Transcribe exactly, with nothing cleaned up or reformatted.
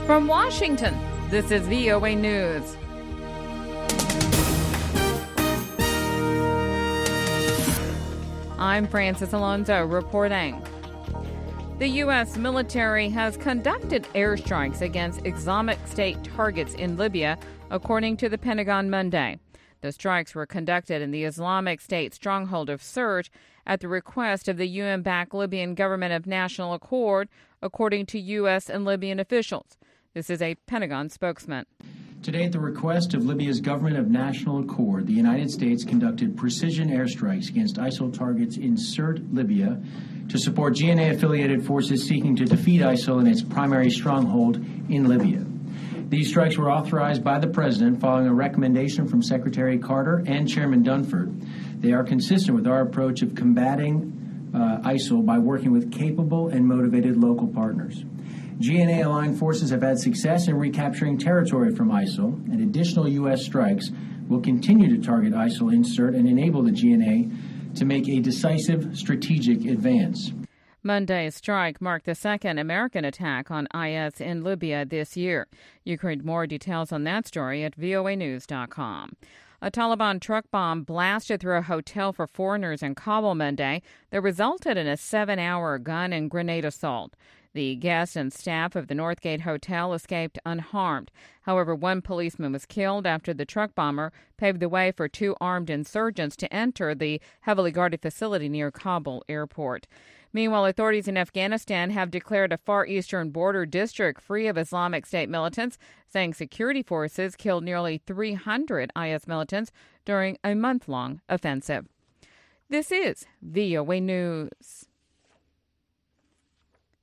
From Washington, this is V O A News. I'm Francis Alonso reporting. The U S military has conducted airstrikes against Islamic State targets in Libya, according to the Pentagon Monday. The strikes were conducted in the Islamic State stronghold of Sirte at the request of the U N-backed Libyan Government of National Accord, according to U S and Libyan officials. This is a Pentagon spokesman. Today, at the request of Libya's Government of National Accord, the United States conducted precision airstrikes against ISIL targets in Sirte, Libya, to support G N A-affiliated forces seeking to defeat ISIL in its primary stronghold in Libya. These strikes were authorized by the President following a recommendation from Secretary Carter and Chairman Dunford. They are consistent with our approach of combating uh, ISIL by working with capable and motivated local partners. G N A-aligned forces have had success in recapturing territory from ISIL, and additional U S strikes will continue to target ISIL in Sirte and enable the G N A to make a decisive strategic advance. Monday's strike marked the second American attack on I S in Libya this year. You can read more details on that story at V O A news dot com. A Taliban truck bomb blasted through a hotel for foreigners in Kabul Monday that resulted in a seven-hour gun and grenade assault. The guests and staff of the Northgate Hotel escaped unharmed. However, one policeman was killed after the truck bomber paved the way for two armed insurgents to enter the heavily guarded facility near Kabul airport. Meanwhile, authorities in Afghanistan have declared a far eastern border district free of Islamic State militants, saying security forces killed nearly three hundred I S militants during a month-long offensive. This is V O A News.